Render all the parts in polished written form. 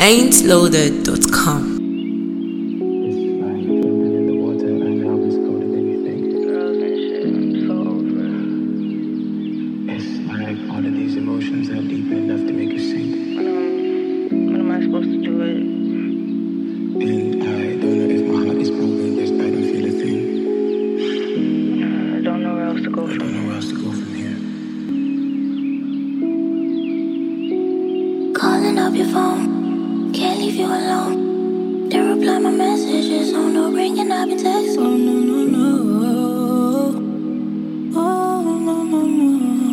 ain'tloaded.com. Calling up your phone, can't leave you alone. They reply my messages, oh no ringing, I've been texting. Oh no, no, no. Oh no, no, no.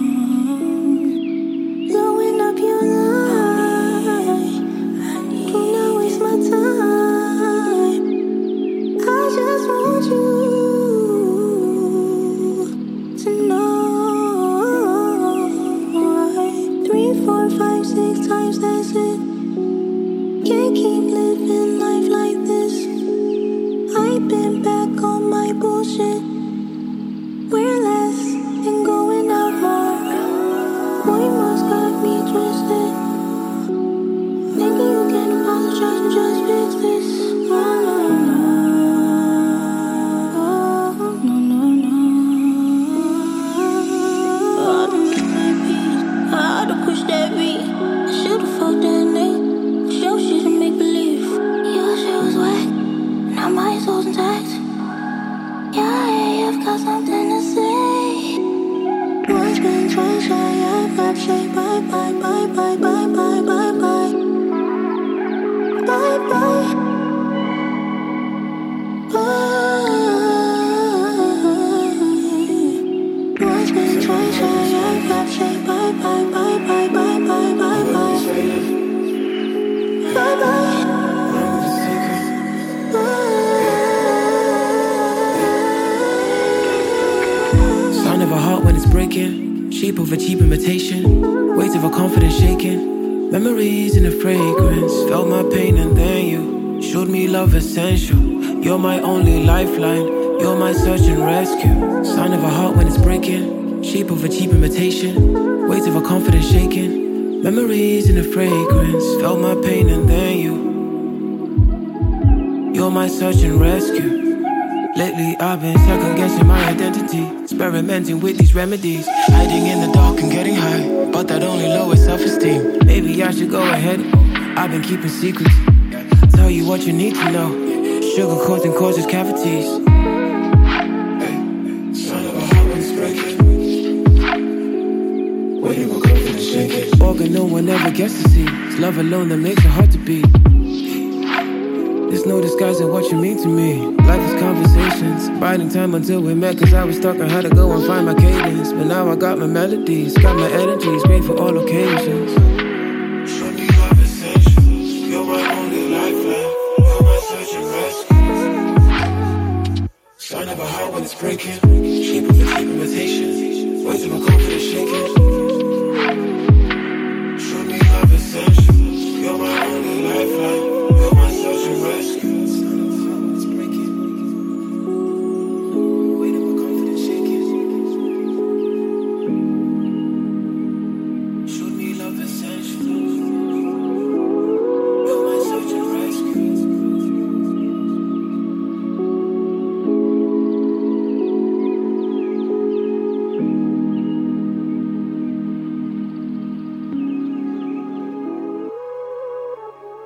Blowing up your line, do not waste my time. I just want you to know. 3, 4, 5, 6 times, that's it. Can't keep living life like this. I've been back on my bullshit. We're less and going out more. Boy must got me twisted. Maybe you can apologize and just fix this. Oh no, no. Oh no, no, no. Oh, I don't miss my peace. I oughta push that beat. I should've fucked that nigga. Show shit and make believe. Your shit was whack. Now my soul's intact. Yeah, I've got something to say. Once been twice shy, I've got shake. Bye, bye, bye, bye, bye, bye, bye, bye. Bye, bye. Once been twice shy, I've got shake. Bye, bye, bye, bye, bye, bye, bye, bye. Bye, bye. Sound of a heart when it's breaking, shape of a cheap imitation, weight of a confidence shaking, memories in a fragrance. Felt my pain and then you showed me love essential. You're my only lifeline, you're my search and rescue. Sound of a heart when it's breaking, shape of a cheap imitation, weight of a confidence shaking, memories in a fragrance. Felt my pain and then you're my search and rescue. Lately I've been second guessing my identity, experimenting with these remedies, hiding in the dark and getting high, but that only lowers self-esteem. Maybe I should go ahead, I've been keeping secrets, tell you what you need to know. Sugar coating causes cavities. Sound of a heart when it's breaking, waiting for confidence shaking. Organ no one ever gets to see, it's love alone that makes it hard to beat. There's no disguising what you mean to me. Life is conversations, biding time until we met. Cause I was stuck, I had to go and find my cadence. But now I got my melodies, got my energies, great for all occasions. Show me love essential, you're my only lifeline, you're my search and rescue. Sign of a heart when it's breaking.